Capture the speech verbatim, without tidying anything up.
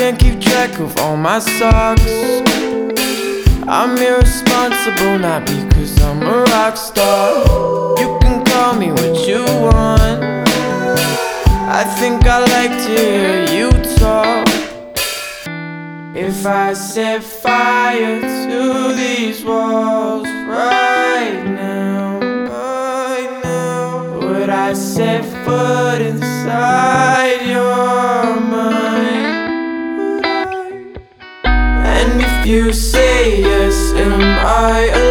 can't keep track of all my socks. I'm irresponsible, not because I'm a rock star. You can call me what you want. I think I like to hear you talk. If I set fire to these walls right now, right now, would I set foot inside your mind? And if you say yes, am I